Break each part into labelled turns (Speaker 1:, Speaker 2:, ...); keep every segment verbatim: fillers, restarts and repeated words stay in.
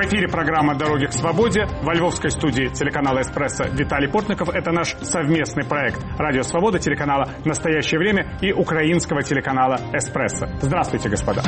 Speaker 1: эфире программа «Дороги к свободе». Во львовской студии телеканала «Эспрессо» Виталий Портников. Это наш совместный проект «Радио Свобода», телеканала «Настоящее время» и украинского телеканала «Эспрессо». Здравствуйте, господа.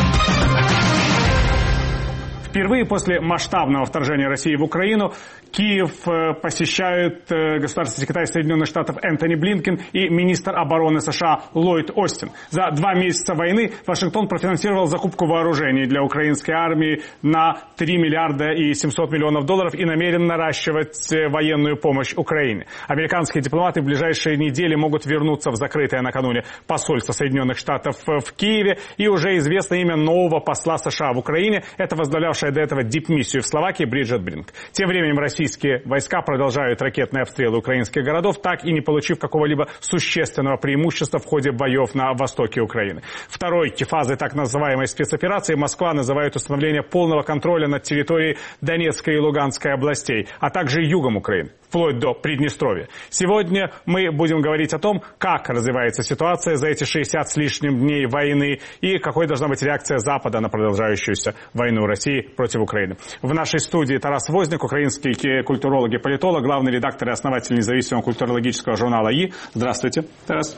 Speaker 1: Впервые после масштабного вторжения России в Украину Киев посещают государственный секретарь Соединенных Штатов Энтони Блинкен и министр обороны США Ллойд Остин. За два месяца войны Вашингтон профинансировал закупку вооружений для украинской армии на три миллиарда и семьсот миллионов долларов и намерен наращивать военную помощь Украине. Американские дипломаты в ближайшие недели могут вернуться в закрытое накануне посольство Соединенных Штатов в Киеве. И уже известно имя нового посла США в Украине. Это возглавлявшая до этого дипмиссию в Словакии Бриджит Бринк. Тем временем российские войска продолжают ракетные обстрелы украинских городов, так и не получив какого-либо существенного преимущества в ходе боев на востоке Украины. Второй фазой так называемой спецоперации Москва называет установление полного контроля над территорией Донецкой и Луганской областей, а также югом Украины, вплоть до Приднестровья. Сегодня мы будем говорить о том, как развивается ситуация за эти шестьдесят с лишним дней войны и какой должна быть реакция Запада на продолжающуюся войну России против Украины. В нашей студии Тарас Возняк, украинский культуролог и политолог, главный редактор и основатель независимого культурологического журнала «И». Здравствуйте, Тарас.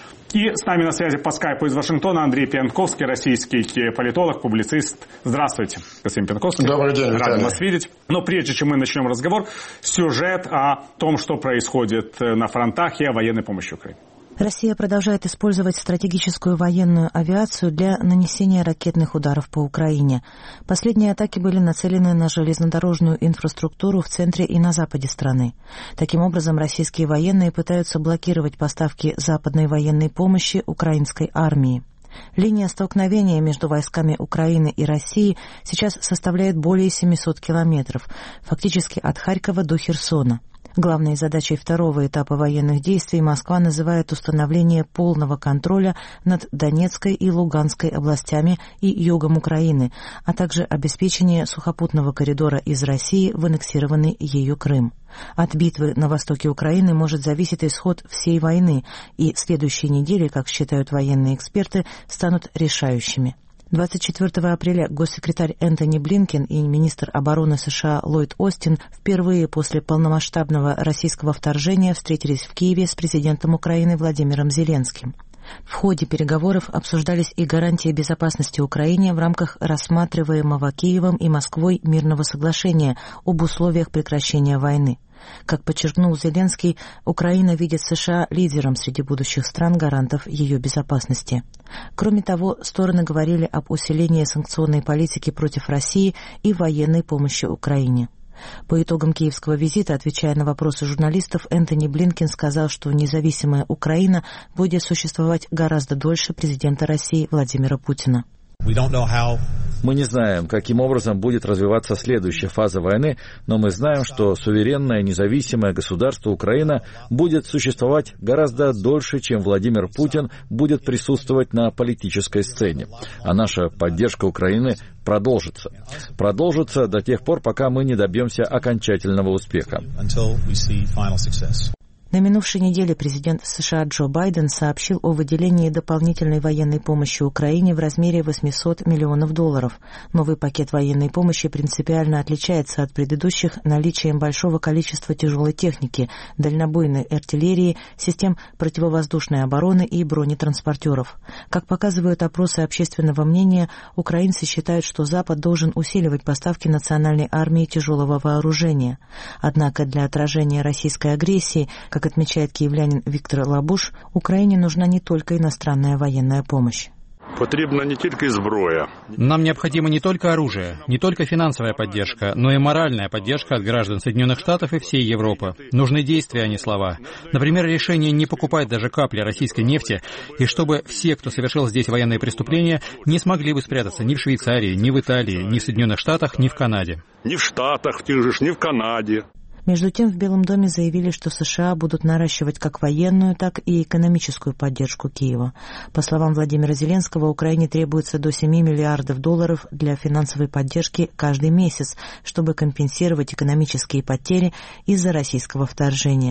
Speaker 1: И с нами на связи по скайпу из Вашингтона Андрей Пьянковский, российский политолог, публицист. Здравствуйте, господин Пьянковский.
Speaker 2: Добрый день, Виталий.
Speaker 1: Рад вас видеть. Но прежде чем мы начнем разговор, сюжет о том, что происходит на фронтах и о военной помощи Украине.
Speaker 3: Россия продолжает использовать стратегическую военную авиацию для нанесения ракетных ударов по Украине. Последние атаки были нацелены на железнодорожную инфраструктуру в центре и на западе страны. Таким образом, российские военные пытаются блокировать поставки западной военной помощи украинской армии. Линия столкновения между войсками Украины и России сейчас составляет более семисот километров, фактически от Харькова до Херсона. Главной задачей второго этапа военных действий Москва называет установление полного контроля над Донецкой и Луганской областями и югом Украины, а также обеспечение сухопутного коридора из России в аннексированный ею Крым. От битвы на востоке Украины может зависеть исход всей войны, и следующие недели, как считают военные эксперты, станут решающими. двадцать четвёртого апреля госсекретарь Энтони Блинкен и министр обороны США Ллойд Остин впервые после полномасштабного российского вторжения встретились в Киеве с президентом Украины Владимиром Зеленским. В ходе переговоров обсуждались и гарантии безопасности Украине в рамках рассматриваемого Киевом и Москвой мирного соглашения об условиях прекращения войны. Как подчеркнул Зеленский, Украина видит США лидером среди будущих стран-гарантов ее безопасности. Кроме того, стороны говорили об усилении санкционной политики против России и военной помощи Украине. По итогам киевского визита, отвечая на вопросы журналистов, Энтони Блинкен сказал, что независимая Украина будет существовать гораздо дольше президента России Владимира Путина.
Speaker 4: Мы не знаем, каким образом будет развиваться следующая фаза войны, но мы знаем, что суверенное независимое государство Украина будет существовать гораздо дольше, чем Владимир Путин будет присутствовать на политической сцене. А наша поддержка Украины продолжится. Продолжится до тех пор, пока мы не добьемся окончательного успеха.
Speaker 3: На минувшей неделе президент США Джо Байден сообщил о выделении дополнительной военной помощи Украине в размере восемьсот миллионов долларов. Новый пакет военной помощи принципиально отличается от предыдущих наличием большого количества тяжелой техники, дальнобойной артиллерии, систем противовоздушной обороны и бронетранспортеров. Как показывают опросы общественного мнения, украинцы считают, что Запад должен усиливать поставки национальной армии тяжелого вооружения. Однако для отражения российской агрессии, как отмечает киевлянин Виктор Лабуш, Украине нужна не только иностранная военная помощь.
Speaker 5: Потрібна не тільки зброя.
Speaker 6: Нам необходимо не только оружие, не только финансовая поддержка, но и моральная поддержка от граждан Соединенных Штатов и всей Европы. Нужны действия, а не слова. Например, решение не покупать даже капли российской нефти, и чтобы все, кто совершил здесь военные преступления, не смогли бы спрятаться ни в Швейцарии, ни в Италии, ни в Соединенных Штатах, ни в Канаде.
Speaker 5: Ни в Штатах, в тех же, ни в Канаде.
Speaker 3: Между тем, в Белом доме заявили, что США будут наращивать как военную, так и экономическую поддержку Киева. По словам Владимира Зеленского, Украине требуется до семи миллиардов долларов для финансовой поддержки каждый месяц, чтобы компенсировать экономические потери из-за российского вторжения.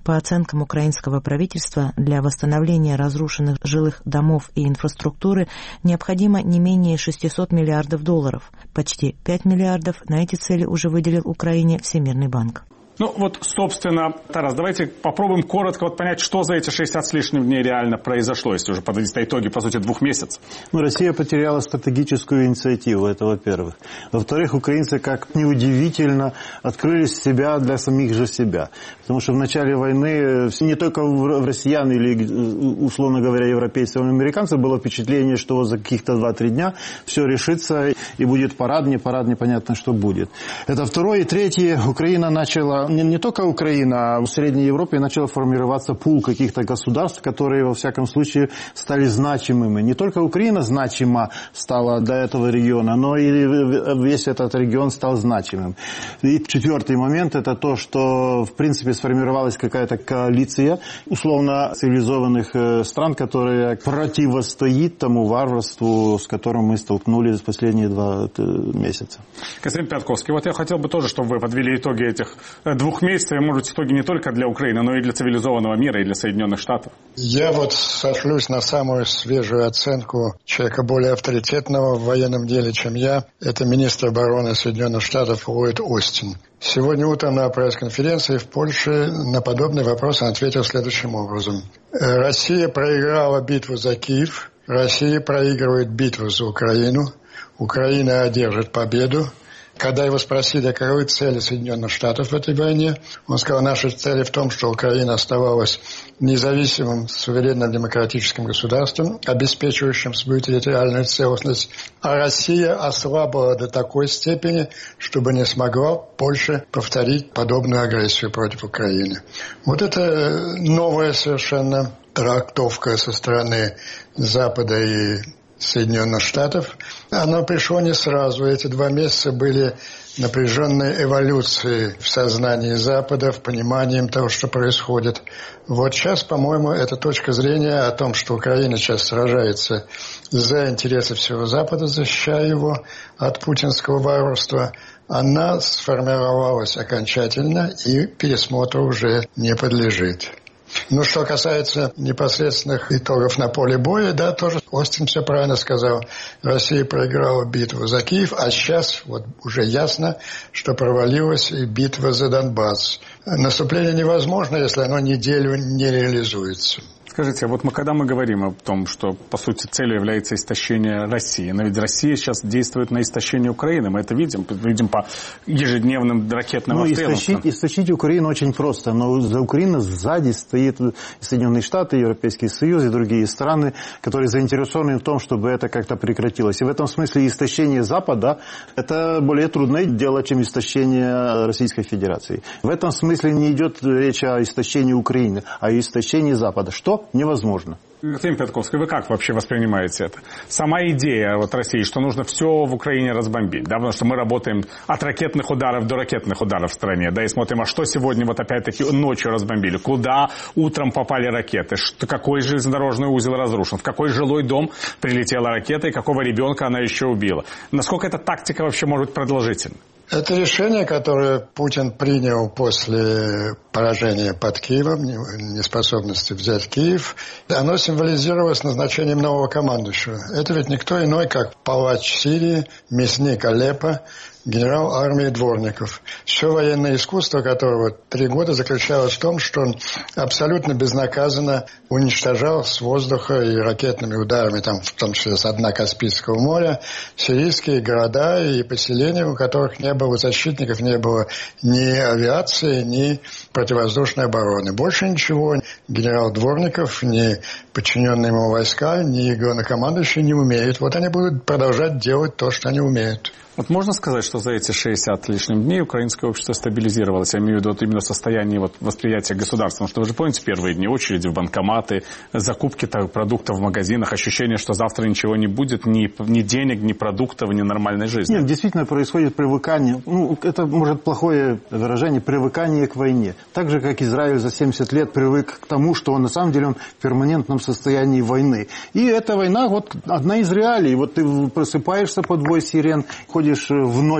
Speaker 3: По оценкам украинского правительства, для восстановления разрушенных жилых домов и инфраструктуры необходимо не менее шестьсот миллиардов долларов. Почти пять миллиардов на эти цели уже выделил Украине Всемирный банк.
Speaker 1: Ну вот, собственно, Тарас, давайте попробуем коротко вот понять, что за эти шестьдесят с лишним дней реально произошло, если уже подводить итоги, по сути, двух месяцев.
Speaker 2: Ну, Россия потеряла стратегическую инициативу, это во-первых. Во-вторых, украинцы, как неудивительно, открыли себя для самих же себя. Потому что в начале войны не только в россиян или, условно говоря, европейцев и американцев было впечатление, что за каких-то два-три дня все решится и будет парад, не парад, непонятно, что будет. Это второе. И третье, Украина начала... Не, не только Украина, а в Средней Европе начал формироваться пул каких-то государств, которые, во всяком случае, стали значимыми. Не только Украина значима стала для этого региона, но и весь этот регион стал значимым. И четвертый момент – это то, что, в принципе, сформировалась какая-то коалиция условно цивилизованных стран, которая противостоит тому варварству, с которым мы столкнулись в последние два месяца.
Speaker 1: Константин Пятковский, вот я хотел бы тоже, чтобы вы подвели итоги этих двух месяцев, и, может, итоги не только для Украины, но и для цивилизованного мира, и для Соединенных Штатов.
Speaker 7: Я вот сошлюсь на самую свежую оценку человека более авторитетного в военном деле, чем я. Это министр обороны Соединенных Штатов Ллойд Остин. Сегодня утром на пресс-конференции в Польше на подобный вопрос он ответил следующим образом. Россия проиграла битву за Киев, Россия проигрывает битву за Украину, Украина одержит победу. Когда его спросили, каковы цели Соединенных Штатов в этой войне, он сказал, наши цели в том, что Украина оставалась независимым, суверенным демократическим государством, обеспечивающим свою территориальную целостность, а Россия ослабла до такой степени, чтобы не смогла больше повторить подобную агрессию против Украины. Вот это новая совершенно трактовка со стороны Запада и Соединенных Штатов. Оно пришло не сразу. Эти два месяца были напряженной эволюцией в сознании Запада, в понимании того, что происходит. Вот сейчас, по-моему, эта точка зрения о том, что Украина сейчас сражается за интересы всего Запада, защищая его от путинского варварства, она сформировалась окончательно и пересмотру уже не подлежит. Ну, что касается непосредственных итогов на поле боя, да, тоже Остин все правильно сказал. Россия проиграла битву за Киев, а сейчас вот уже ясно, что провалилась и битва за Донбасс. Наступление невозможно, если оно неделю не реализуется.
Speaker 1: Скажите, а вот мы, когда мы говорим о том, что, по сути, целью является истощение России, но ведь Россия сейчас действует на истощение Украины, мы это видим, видим по ежедневным ракетным
Speaker 2: ну,
Speaker 1: обстрелам.
Speaker 2: Истощить, истощить Украину очень просто, но за Украиной сзади стоит Соединенные Штаты, Европейский Союз и другие страны, которые заинтересованы в том, чтобы это как-то прекратилось. И в этом смысле истощение Запада – это более трудное дело, чем истощение Российской Федерации. В этом смысле не идет речь о истощении Украины, а о истощении Запада. Что? Невозможно.
Speaker 1: Константин Пятковский, вы как вообще воспринимаете это? Сама идея вот России, что нужно все в Украине разбомбить, да, потому что мы работаем от ракетных ударов до ракетных ударов в стране, да, и смотрим, а что сегодня вот опять-таки ночью разбомбили, куда утром попали ракеты, что, какой железнодорожный узел разрушен, в какой жилой дом прилетела ракета и какого ребенка она еще убила. Насколько эта тактика вообще может быть продолжительна?
Speaker 7: Это решение, которое Путин принял после поражения под Киевом, неспособности взять Киев, оно символизировалось назначением нового командующего. Это ведь никто иной, как палач Сирии, мясник Алеппо, генерал армии Дворников. Все военное искусство которого три года заключалось в том, что он абсолютно безнаказанно уничтожал с воздуха и ракетными ударами, там, в том числе с дна Каспийского моря, сирийские города и поселения, у которых не было защитников, не было ни авиации, ни противовоздушной обороны. Больше ничего генерал Дворников, ни подчиненные ему войска, ни главнокомандующие не умеют. Вот они будут продолжать делать то, что они умеют.
Speaker 1: Вот можно сказать, что за эти шестьдесят с лишним дней украинское общество стабилизировалось? Я имею в виду вот именно состояние вот восприятия государства. Потому что вы же помните первые дни, очереди в банкоматы, закупки продуктов в магазинах, ощущение, что завтра ничего не будет, ни, ни денег, ни продуктов, ни нормальной жизни.
Speaker 2: Нет, действительно происходит привыкание. Ну, это, может, плохое выражение, привыкание к войне. Так же, как Израиль за семьдесят лет привык к тому, что он на самом деле он в перманентном состоянии войны. И эта война вот одна из реалий. Вот ты просыпаешься под вой сирен, ходишь в ночь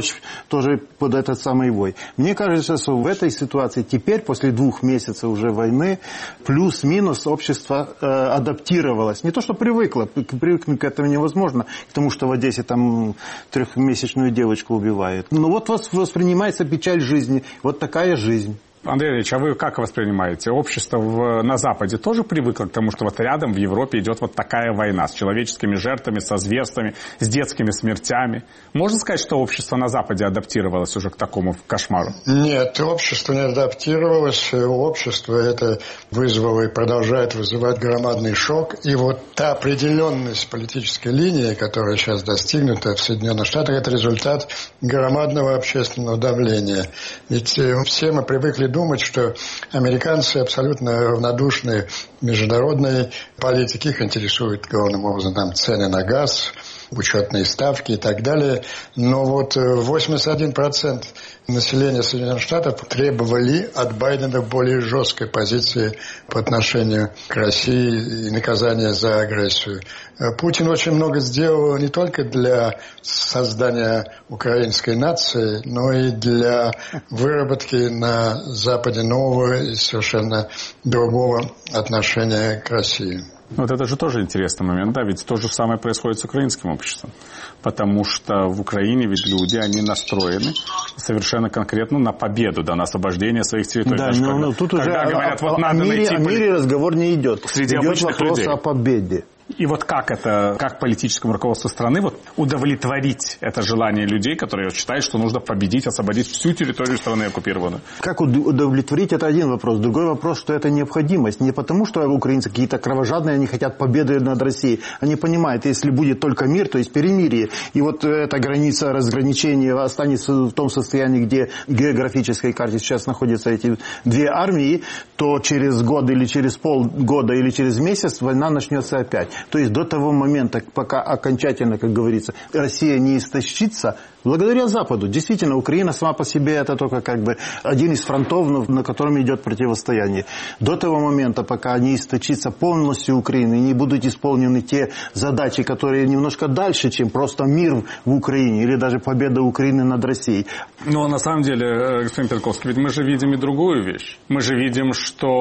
Speaker 2: помочь тоже под этот самый вой. Мне кажется, что в этой ситуации теперь, после двух месяцев уже войны, плюс-минус общество э, адаптировалось. Не то, что привыкло, привыкнуть к этому невозможно, к тому, что в Одессе там трехмесячную девочку убивают. Но вот воспринимается печаль жизни. Вот такая жизнь.
Speaker 1: Андрей Ильич, а вы как воспринимаете? Общество в, на Западе тоже привыкло к тому, что вот рядом в Европе идет вот такая война с человеческими жертвами, со зверствами, с детскими смертями? Можно сказать, что общество на Западе адаптировалось уже к такому кошмару?
Speaker 7: Нет, общество не адаптировалось. Общество это вызвало и продолжает вызывать громадный шок. И вот та определенность политической линии, которая сейчас достигнута в Соединенных Штатах, это результат громадного общественного давления. Ведь все мы привыкли думать, что американцы абсолютно равнодушны международной политике. Их интересуют главным образом там, цены на газ, учетные ставки и так далее. Но вот восемьдесят один процент населения Соединенных Штатов требовали от Байдена более жесткой позиции по отношению к России и наказания за агрессию. Путин очень много сделал не только для создания украинской нации, но и для выработки на Западе нового и совершенно другого отношения к России.
Speaker 1: Вот это же тоже интересный момент, да, ведь то же самое происходит с украинским обществом, потому что в Украине ведь люди, они настроены совершенно конкретно на победу, да, на освобождение своих территорий.
Speaker 2: Да,
Speaker 1: Даже
Speaker 2: но,
Speaker 1: когда,
Speaker 2: но тут
Speaker 1: когда
Speaker 2: уже
Speaker 1: говорят,
Speaker 2: о,
Speaker 1: вот
Speaker 2: о,
Speaker 1: надо
Speaker 2: о, мире,
Speaker 1: найти...
Speaker 2: о мире разговор не идет.
Speaker 1: Среди
Speaker 2: идет
Speaker 1: обычных
Speaker 2: вопрос
Speaker 1: людей.
Speaker 2: О победе.
Speaker 1: И вот как это, как политическому руководству страны вот удовлетворить это желание людей, которые считают, что нужно победить, освободить всю территорию страны оккупированную?
Speaker 2: Как удовлетворить, это один вопрос. Другой вопрос, что это необходимость. Не потому, что украинцы какие-то кровожадные, они хотят победы над Россией. Они понимают, если будет только мир, то есть перемирие. И вот эта граница разграничения останется в том состоянии, где в географической карте сейчас находятся эти две армии, то через год или через полгода или через месяц война начнется опять. То есть до того момента, пока окончательно, как говорится, Россия не истощится, благодаря Западу. Действительно, Украина сама по себе это только как бы один из фронтов, на котором идет противостояние. До того момента, пока не истощится полностью Украина и не будут исполнены те задачи, которые немножко дальше, чем просто мир в Украине или даже победа Украины над Россией.
Speaker 1: Но на самом деле, господин Пятковский, ведь мы же видим и другую вещь. Мы же видим,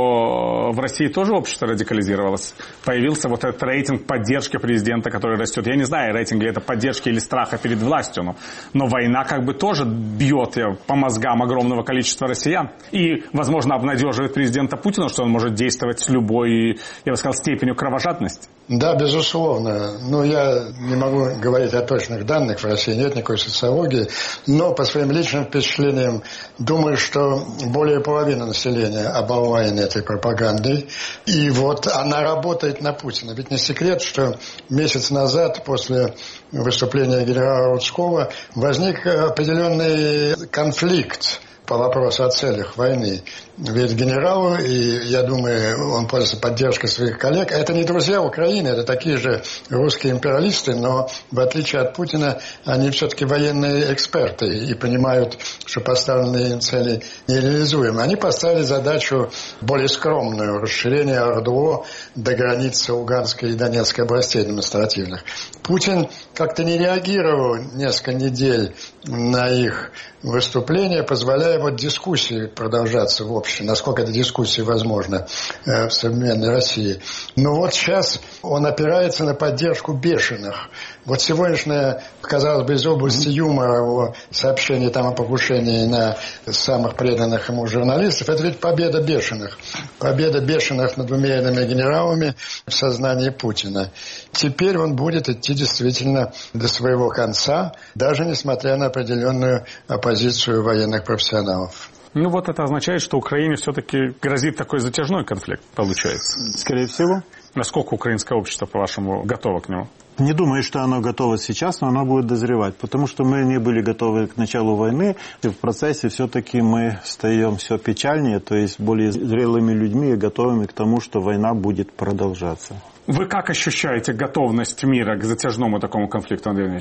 Speaker 1: что в России тоже общество радикализировалось. Появился вот этот рейтинг поддержки президента, который растет. Я не знаю, рейтинг ли это поддержки или страха перед властью, но Но война как бы тоже бьет по мозгам огромного количества россиян. И, возможно, обнадеживает президента Путина, что он может действовать с любой, я бы сказал, степенью кровожадности.
Speaker 7: Да, безусловно. Но я не могу говорить о точных данных. В России нет никакой социологии. Но по своим личным впечатлениям думаю, что более половины населения оболваены этой пропагандой. И вот она работает на Путина. Ведь не секрет, что месяц назад после выступления генерала Рудского возник определенный конфликт по вопросу о целях войны. Ведь генерал, и я думаю, он пользуется поддержкой своих коллег, это не друзья Украины, это такие же русские империалисты, но в отличие от Путина, они все-таки военные эксперты и понимают, что поставленные им цели нереализуемы. Они поставили задачу более скромную, расширение ОРДЛО до границы Луганской и Донецкой областей административных. Путин как-то не реагировал несколько недель на их выступления, позволяя вот дискуссии продолжаться в обществе, насколько эта дискуссия возможна э, в современной России. Но вот сейчас он опирается на поддержку бешеных. Вот сегодняшнее, казалось бы, из области юмора его сообщение там о покушении на самых преданных ему журналистов, это ведь победа бешеных. Победа бешеных над умеренными генералами в сознании Путина. Теперь он будет идти действительно до своего конца, даже несмотря на определенную оппозицию военных профессионалов.
Speaker 1: Ну вот это означает, что Украине все-таки грозит такой затяжной конфликт, получается.
Speaker 2: Скорее всего.
Speaker 1: Насколько украинское общество, по-вашему, готово к нему?
Speaker 2: Не думаю, что оно готово сейчас, но оно будет дозревать, потому что мы не были готовы к началу войны, и в процессе все-таки мы стаем все печальнее, то есть более зрелыми людьми и готовыми к тому, что война будет продолжаться.
Speaker 1: Вы как ощущаете готовность мира к затяжному такому конфликту, Андрей Ильич?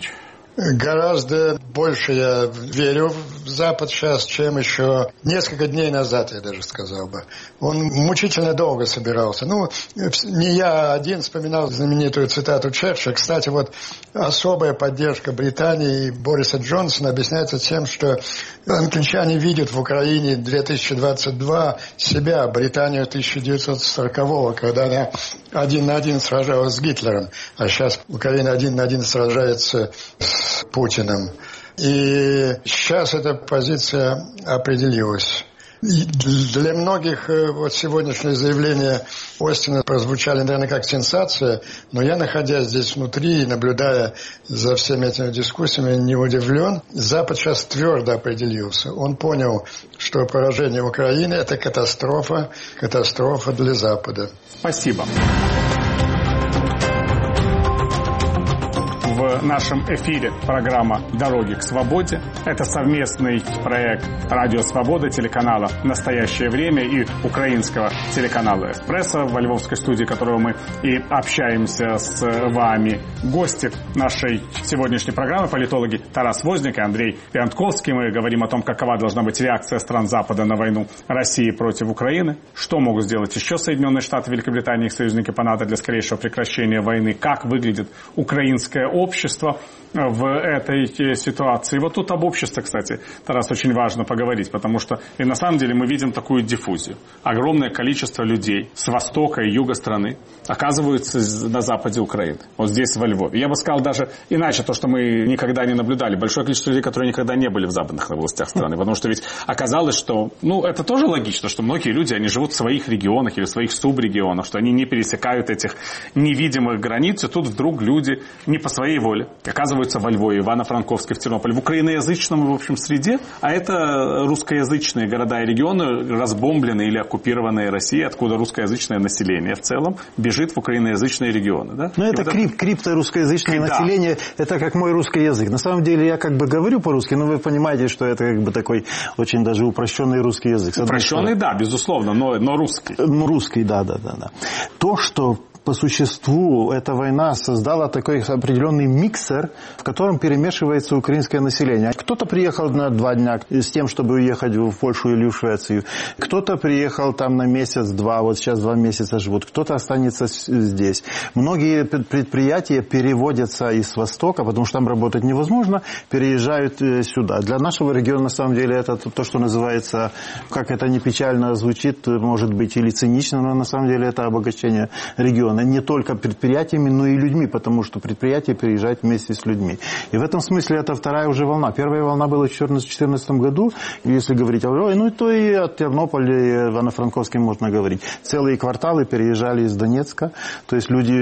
Speaker 7: Гораздо больше я верю в Запад сейчас, чем еще несколько дней назад, я даже сказал бы. Он мучительно долго собирался. Ну, не я один вспоминал знаменитую цитату Черчилля. Кстати, вот особая поддержка Британии и Бориса Джонсона объясняется тем, что англичане видят в Украине две тысячи двадцать два себя, Британию тысяча девятьсот сорокового, когда она один на один сражалась с Гитлером, а сейчас Украина один на один сражается с Путиным. И сейчас эта позиция определилась. И для многих вот сегодняшнее заявление Остина прозвучали, наверное, как сенсация, но я, находясь здесь внутри и наблюдая за всеми этими дискуссиями, не удивлен. Запад сейчас твердо определился. Он понял, что поражение Украины – это катастрофа, катастрофа для Запада.
Speaker 1: Спасибо. В нашем эфире программа «Дороги к свободе». Это совместный проект «Радио Свобода», телеканала «Настоящее время» и украинского телеканала «Эспрессо», во львовской студии которого мы и общаемся с вами. Гости нашей сегодняшней программы — политологи Тарас Возняк и Андрей Пиантковский. Мы говорим о том, какова должна быть реакция стран Запада на войну России против Украины, что могут сделать еще Соединенные Штаты, Великобритания и их союзники по НАТО для скорейшего прекращения войны, как выглядит украинское общество в этой ситуации. Вот тут об обществе, кстати, Тарас, очень важно поговорить, потому что и на самом деле мы видим такую диффузию. Огромное количество людей с востока и юга страны оказываются на западе Украины, вот здесь, во Львове. Я бы сказал даже иначе, то, что мы никогда не наблюдали. Большое количество людей, которые никогда не были в западных областях страны, потому что ведь оказалось, что, ну, это тоже логично, что многие люди, они живут в своих регионах или в своих субрегионах, что они не пересекают этих невидимых границ, и тут вдруг люди не по своей воле оказываются во Львове, Ивано-Франковске, в Тернополе, в украиноязычном, в общем, среде, а это русскоязычные города и регионы, разбомбленные или оккупированные Россией, откуда русскоязычное население в целом бежит в украиноязычные регионы. Да?
Speaker 2: Ну, это вот крип, крипторусскоязычное да. население, это как мой русский язык. На самом деле, я как бы говорю по-русски, но вы понимаете, что это как бы такой очень даже упрощенный русский язык.
Speaker 1: Упрощенный, да, безусловно, но, но русский.
Speaker 2: Ну, русский, да, да, да, да. То, что по существу эта война создала такой определенный миксер, в котором перемешивается украинское население. Кто-то приехал на два дня с тем, чтобы уехать в Польшу или в Швецию. Кто-то приехал там на месяц-два, вот сейчас два месяца живут. Кто-то останется здесь. Многие предприятия переводятся из Востока, потому что там работать невозможно, переезжают сюда. Для нашего региона, на самом деле, это то, что называется, как это не печально звучит, может быть, или цинично, но на самом деле это обогащение региона. Не только предприятиями, но и людьми, потому что предприятия переезжают вместе с людьми. И в этом смысле это вторая уже волна. Первая волна была в две тысячи четырнадцатом году, если говорить о Львове, ну то и от Тернополя, и Ивано-Франковска можно говорить. Целые кварталы переезжали из Донецка, то есть люди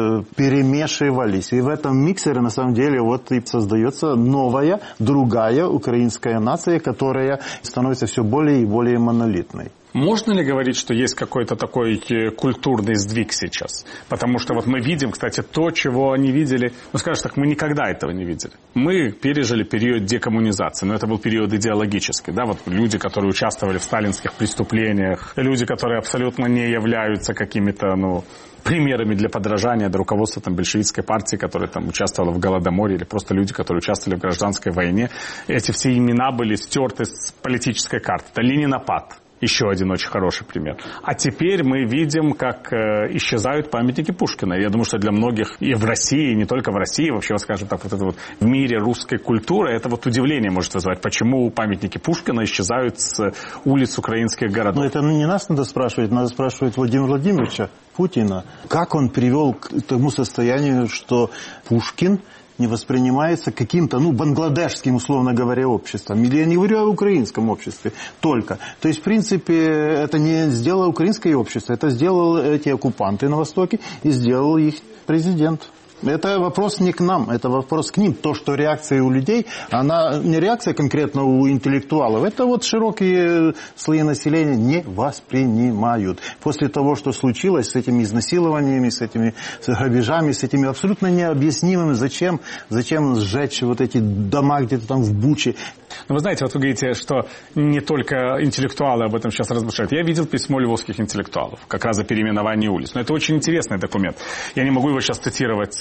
Speaker 2: перемешивались. И в этом миксере, на самом деле, вот и создается новая, другая украинская нация, которая становится все более и более монолитной.
Speaker 1: Можно ли говорить, что есть какой-то такой культурный сдвиг сейчас? Потому что вот мы видим, кстати, то, чего не видели, ну, скажем так, мы никогда этого не видели. Мы пережили период декоммунизации, но это был период идеологический, да, вот люди, которые участвовали в сталинских преступлениях, люди, которые абсолютно не являются какими-то, ну, примерами для подражания до руководства там, большевистской партии, которая там участвовала в Голодоморе, или просто люди, которые участвовали в гражданской войне. Эти все имена были стерты с политической карты. Это Ленинопад. Еще один очень хороший пример. А теперь мы видим, как э, исчезают памятники Пушкина. Я думаю, что для многих и в России, и не только в России, вообще, скажем так, вот это вот в мире русской культуры, это вот удивление может вызывать, почему памятники Пушкина исчезают с улиц украинских городов.
Speaker 2: Но это не нас надо спрашивать, надо спрашивать Владимира Владимировича Путина. Как он привел к тому состоянию, что Пушкин не воспринимается каким-то, ну, бангладешским, условно говоря, обществом. Или я не говорю о украинском обществе только. То есть, в принципе, это не сделало украинское общество, это сделали эти оккупанты на Востоке и сделал их президент. Это вопрос не к нам, это вопрос к ним. То, что реакция у людей, она не реакция конкретно у интеллектуалов, это вот широкие слои населения не воспринимают. После того, что случилось с этими изнасилованиями, с этими грабежами, с этими абсолютно необъяснимыми, зачем, зачем сжечь вот эти дома где-то там в Буче.
Speaker 1: Ну, вы знаете, вот вы говорите, что не только интеллектуалы об этом сейчас размышляют. Я видел письмо львовских интеллектуалов, как раз о переименовании улиц. Но это очень интересный документ. Я не могу его сейчас цитировать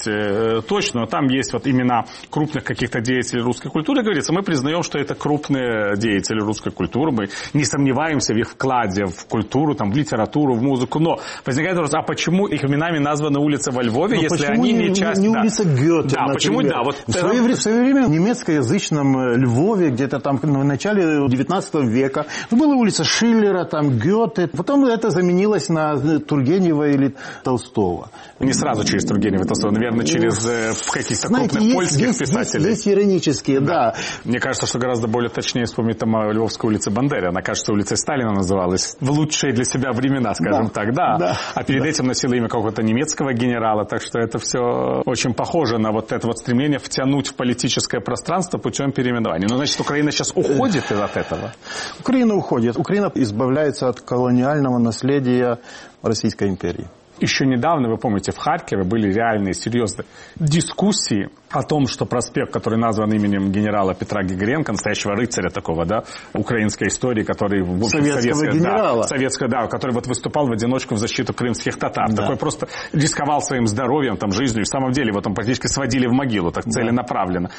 Speaker 1: э, точно, но там есть вот имена крупных каких-то деятелей русской культуры, говорится, мы признаем, что это крупные деятели русской культуры, мы не сомневаемся в их вкладе в культуру, там, в литературу, в музыку, но возникает вопрос, а почему их именами названы улицы во Львове, но если они не, не часть...
Speaker 2: не улица Гёте,
Speaker 1: да,
Speaker 2: например.
Speaker 1: Почему, да, вот...
Speaker 2: В свое, время, в свое время в немецкоязычном Львове, где-то там в начале девятнадцатого века, была улица Шиллера, там Гёте, потом это заменилось на Тургенева или Толстого.
Speaker 1: Не сразу через Тургенева и Толстого, наверное, через э, каких-то
Speaker 2: Знаете,
Speaker 1: крупных
Speaker 2: есть,
Speaker 1: польских
Speaker 2: есть,
Speaker 1: писателей.
Speaker 2: Есть, есть иронические, да.
Speaker 1: да. Мне кажется, что гораздо более точнее вспомнить там о Львовской улице Бандеры. Она, кажется, улицей Сталина называлась в лучшие для себя времена, скажем да. так, да. да. А перед да. этим носила имя какого-то немецкого генерала, так что это все очень похоже на вот это вот стремление втянуть в политическое пространство путем переименования. Ну, значит, Украина сейчас уходит от этого?
Speaker 2: Украина уходит. Украина избавляется от колониального наследия Российской империи.
Speaker 1: Еще недавно, вы помните, в Харькове были реальные, серьезные дискуссии о том, что проспект, который назван именем генерала Петра Григоренко, настоящего рыцаря такого, да, украинской истории, который... В общем,
Speaker 2: советского генерала.
Speaker 1: Да, советского, да, который вот выступал в одиночку в защиту крымских татар. Да. Такой просто рисковал своим здоровьем, там, жизнью. В самом деле, его там практически сводили в могилу, так да. целенаправленно.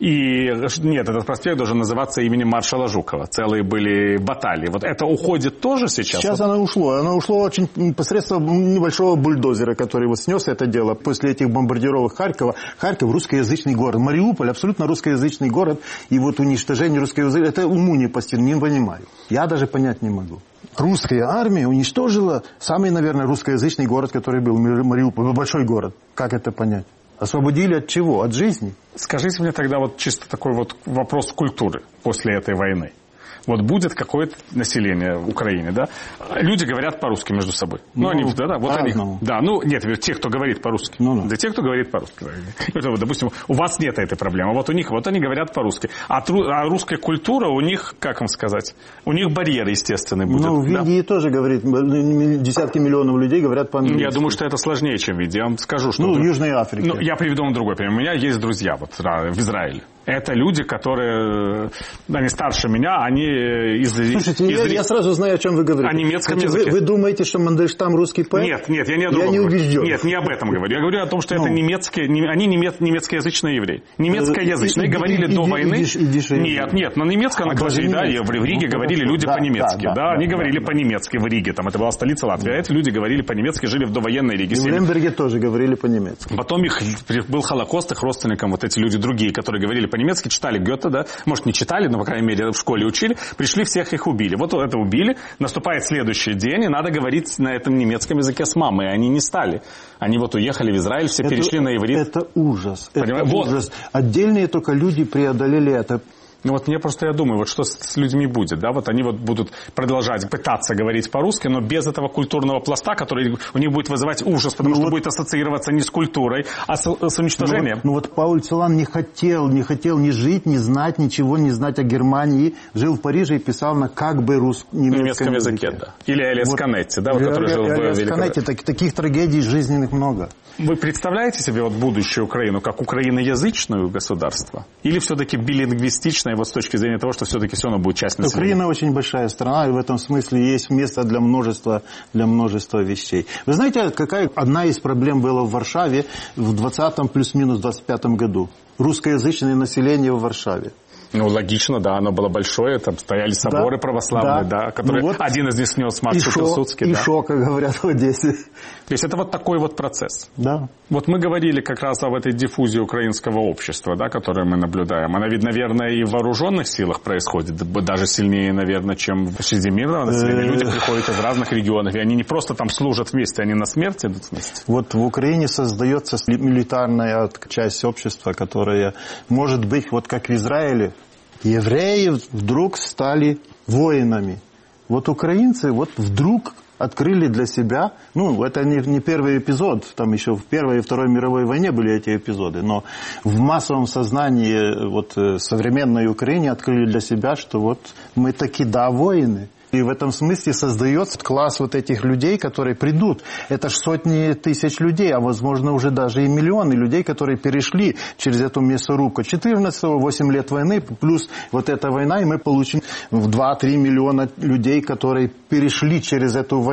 Speaker 1: И нет, этот проспект должен называться именем маршала Жукова. Целые были баталии. Вот это уходит тоже сейчас?
Speaker 2: Сейчас
Speaker 1: вот...
Speaker 2: оно ушло. Оно ушло очень посредством небольшого бульдозера, который вот снес это дело. После этих бомбардировок Харькова, Харьков русскоязычный город. Мариуполь абсолютно русскоязычный город. И вот уничтожение русскоязычного, это уму не постигну, не понимаю. Я даже понять не могу. Русская армия уничтожила самый, наверное, русскоязычный город, который был Мариуполь, большой город. Как это понять? Освободили от чего? От жизни?
Speaker 1: Скажите мне тогда вот чисто такой вот вопрос культуры после этой войны. Вот будет какое-то население в Украине, да? Люди говорят по-русски между собой. Ну, ну они, да, да, вот они. Да, ну, нет, те, кто говорит по-русски. Ну, ну. Да те, кто говорит по-русски. Допустим, у вас нет этой проблемы, а вот у них, вот они говорят по-русски. А, тру, а русская культура у них, как вам сказать, у них барьеры естественные будут.
Speaker 2: Ну, в Индии да? тоже говорит, десятки миллионов людей говорят по-английски.
Speaker 1: Я думаю, что это сложнее, чем в Индии. Я вам скажу, что...
Speaker 2: Ну, в Южной Африке.
Speaker 1: Ну, я приведу вам другой пример. У меня есть друзья вот в Израиле. Это люди, которые, они старше меня, они из...
Speaker 2: Слушайте,
Speaker 1: из...
Speaker 2: Я, я сразу знаю, о чем вы говорите.
Speaker 1: О немецком
Speaker 2: Хотя
Speaker 1: языке.
Speaker 2: Вы, вы думаете, что Мандельштам русский поэт?
Speaker 1: Нет, нет, я не о другом.
Speaker 2: Я не убежден.
Speaker 1: Нет, не об этом говорю. Я говорю о том, что ну. это немецкие, они немец, немецкоязычные евреи. Немецкоязычные. И, говорили и, до и, войны...
Speaker 2: И, и, и, и,
Speaker 1: нет, нет, на немецком, а говорили, да, и в Риге ну, говорили люди
Speaker 2: да,
Speaker 1: по-немецки. Да,
Speaker 2: да,
Speaker 1: да, они
Speaker 2: да,
Speaker 1: говорили
Speaker 2: да,
Speaker 1: по-немецки в Риге, там это была столица Латвии. А эти люди говорили по-немецки, жили в довоенной Риге.
Speaker 2: И в Лемберге тоже говорили по-немецки.
Speaker 1: Потом их был Холокост, их родственникам, вот эти люди другие, которые говорили по-немецки, читали Гёте, да, может, не читали, но, по крайней мере, в школе учили, пришли, всех их убили. Вот это убили, наступает следующий день, и надо говорить на этом немецком языке с мамой. Они не стали. Они вот уехали в Израиль, все это, перешли на иврит.
Speaker 2: Это ужас.
Speaker 1: Понимаете?
Speaker 2: Это
Speaker 1: вот.
Speaker 2: ужас. Отдельные только люди преодолели это.
Speaker 1: Ну вот мне просто, я думаю, вот что с людьми будет, да, вот они вот будут продолжать пытаться говорить по-русски, но без этого культурного пласта, который у них будет вызывать ужас, потому ну что вот, будет ассоциироваться не с культурой, а с, с уничтожением.
Speaker 2: Ну вот, ну вот Пауль Целан не хотел, не хотел ни жить, ни знать, ничего не знать о Германии, жил в Париже и писал на как бы рус... немецком, немецком языке. языке да. Или Элиас вот, Канетти, да, вот, который жил в Великобритании. Канетти, так, таких трагедий жизненных много.
Speaker 1: Вы представляете себе вот будущую Украину как украиноязычное государство? Или все-таки билингвистичное, вот с точки зрения того, что все-таки все равно будет часть населения?
Speaker 2: Украина очень большая страна, и в этом смысле есть место для множества, для множества вещей. Вы знаете, какая одна из проблем была в Варшаве в двадцатом плюс-минус двадцать пятом году? Русскоязычное население в Варшаве.
Speaker 1: Ну, логично, да, оно было большое, там стояли соборы да, православные, да, да которые ну вот один из них снес Макс Пилсудский.
Speaker 2: И
Speaker 1: да.
Speaker 2: шо, как говорят в Одессе.
Speaker 1: То есть это вот такой вот процесс.
Speaker 2: Да.
Speaker 1: Вот мы говорили как раз об этой диффузии украинского общества, да, которую мы наблюдаем. Она ведь, наверное, и в вооруженных силах происходит, даже сильнее, наверное, чем среди мирного населения. Люди приходят из разных регионов, и они не просто там служат вместе, они на смерть идут вместе.
Speaker 2: Вот в Украине создается милитарная часть общества, которая может быть, вот как в Израиле, евреи вдруг стали воинами. Вот украинцы вот вдруг открыли для себя, ну, это не, не первый эпизод, там еще в Первой и Второй мировой войне были эти эпизоды, но в массовом сознании вот современной Украины открыли для себя, что вот мы таки да, воины. И в этом смысле создается класс вот этих людей, которые придут. Это ж сотни тысяч людей, а возможно уже даже и миллионы людей, которые перешли через эту мясорубку. четырнадцатого, восемь лет войны, плюс вот эта война, и мы получим в два-три миллиона людей, которые перешли через эту войну.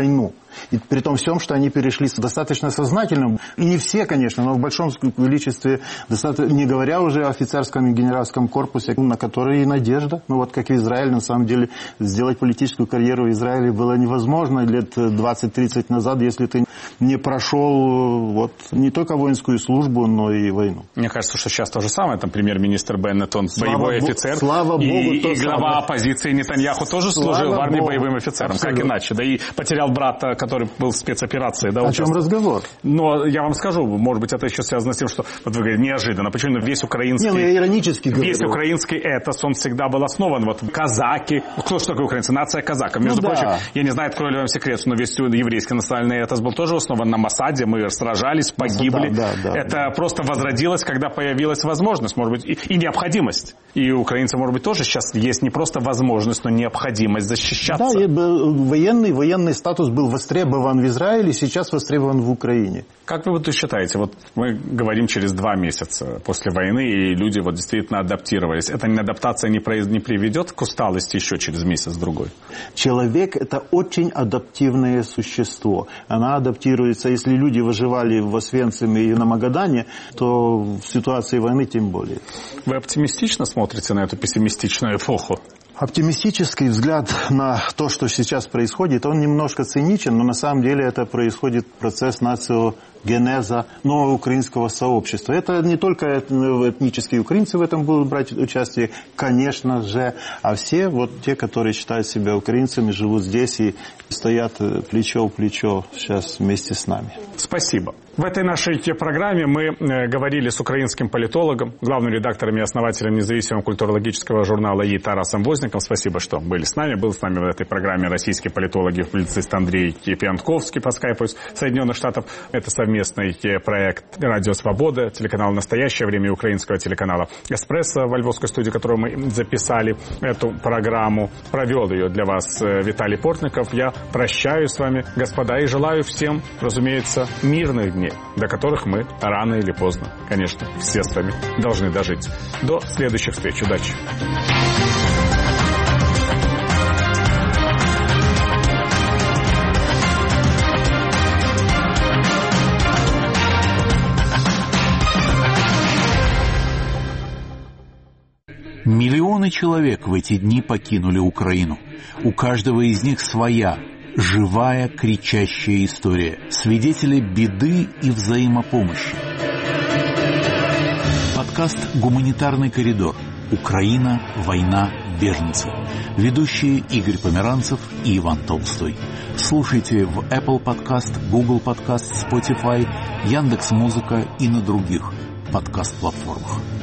Speaker 2: И при том всем, что они перешли достаточно сознательно. И не все, конечно, но в большом количестве, не говоря уже о офицерском и генеральском корпусе, на который и надежда. Ну вот как в Израиле, на самом деле, сделать политическую карьеру в Израиле было невозможно лет двадцать-тридцать назад, если ты не прошел вот, не только воинскую службу, но и войну.
Speaker 1: Мне кажется, что сейчас то же самое. Там премьер-министр Беннет, он слава боевой Богу, офицер.
Speaker 2: Слава Богу,
Speaker 1: и, и глава
Speaker 2: самое.
Speaker 1: оппозиции Нетаньяху тоже слава служил в армии
Speaker 2: Богу.
Speaker 1: боевым офицером.
Speaker 2: Абсолютно.
Speaker 1: Как иначе? Да и потерял брата, который был в спецоперации. Да,
Speaker 2: О чем разговор?
Speaker 1: Но я вам скажу, может быть, это еще связано с тем, что, вот вы говорите, неожиданно. Почему весь украинский...
Speaker 2: Не, ну я иронически говорю.
Speaker 1: Весь украинский этос, он всегда был основан. Вот казаки. Кто что такое украинцы? Нация казаков. Между
Speaker 2: ну,
Speaker 1: прочим,
Speaker 2: да.
Speaker 1: я не знаю, открою ли вам секрет, но весь еврейский национальный этос был тоже основан на Масаде. Мы сражались, погибли.
Speaker 2: Да, да, да,
Speaker 1: это
Speaker 2: да.
Speaker 1: просто возродилось, когда появилась возможность, может быть, и, и необходимость. И у украинцев, может быть, тоже сейчас есть не просто возможность, но необходимость защищаться.
Speaker 2: Да, военный, военный статус был востребован в Израиле, сейчас востребован в Украине.
Speaker 1: Как вы вот считаете, вот мы говорим через два месяца после войны, и люди вот действительно адаптировались. Эта адаптация не, произ... не приведет к усталости еще через месяц-другой?
Speaker 2: Человек – это очень адаптивное существо. Она адаптируется. Если люди выживали в Освенциме и на Магадане, то в ситуации войны тем более.
Speaker 1: Вы оптимистично смотрите на эту пессимистичную эпоху?
Speaker 2: Оптимистический взгляд на то, что сейчас происходит, он немножко циничен, но на самом деле это происходит процесс нациогенеза нового украинского сообщества. Это не только этнические украинцы в этом будут брать участие, конечно же, а все вот те, которые считают себя украинцами, живут здесь и стоят плечо в плечо сейчас вместе с нами.
Speaker 1: Спасибо. В этой нашей программе мы говорили с украинским политологом, главным редактором и основателем независимого культурологического журнала «И» Тарасом Возником. Спасибо, что были с нами. Был с нами в этой программе российский политолог и публицист Андрей Пиантковский по скайпу из Соединенных Штатов. Это совместный проект «Радио Свобода», телеканал «Настоящее время» и украинского телеканала «Эспрессо», во львовской студии, которую мы записали эту программу. Провел ее для вас Виталий Портников. Я прощаюсь с вами, господа, и желаю всем, разумеется, мирных дней, до которых мы рано или поздно, конечно, все с вами должны дожить. До следующих встреч. Удачи!
Speaker 8: Миллионы человек в эти дни покинули Украину. У каждого из них своя, живая, кричащая история. Свидетели беды и взаимопомощи. Подкаст «Гуманитарный коридор. Украина, война, беженцы». Ведущие Игорь Померанцев и Иван Толстой. Слушайте в Apple Podcast, Google Podcast, Spotify, Яндекс.Музыка и на других подкаст-платформах.